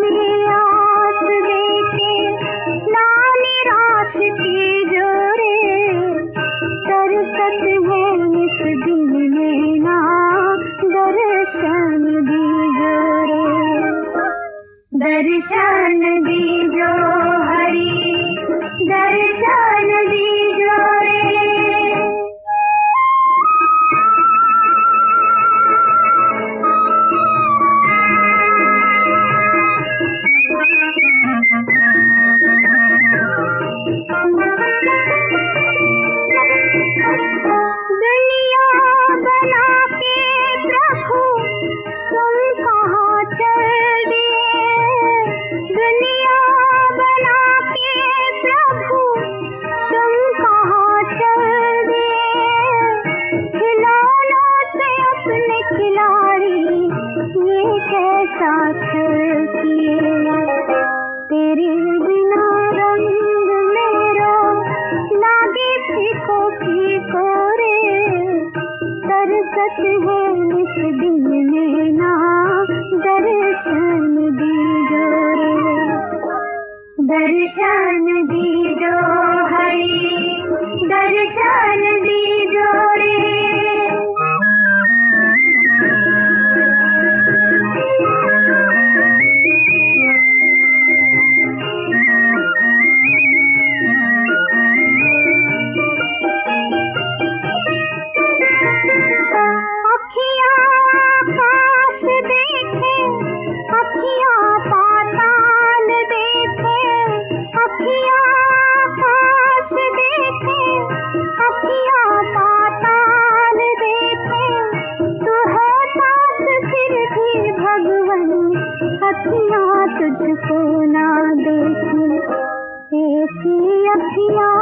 में आस देके ना निराश कीजो रे, तरसत है इस दिन में ना दर्शन दीजो रे, दर्शन दीजो हरि, दर्शन दीजो रे। दुनिया बना के प्रभु तुम कहाँ चल दिए, दुनिया बना के प्रभु तुम कहाँ चल दिए, खिलौनों से अपने खिलाड़ी ये कैसा छल किए, तेरे बिना रंग मेरो लागे फीको फीको रे, तरसत है इस दिन में ना दर्शन दीजो रे, दर्शन दीजो हरि, दर्शन दीजो रे। आकाश देखे, अखियाँ पाताल देखे, अखियाँ आकाश देखे, अखियाँ पाताल देखे, तू है पास फिर भी भगवन, अखियाँ तुझको ना देखे, ऐसी अखियाँ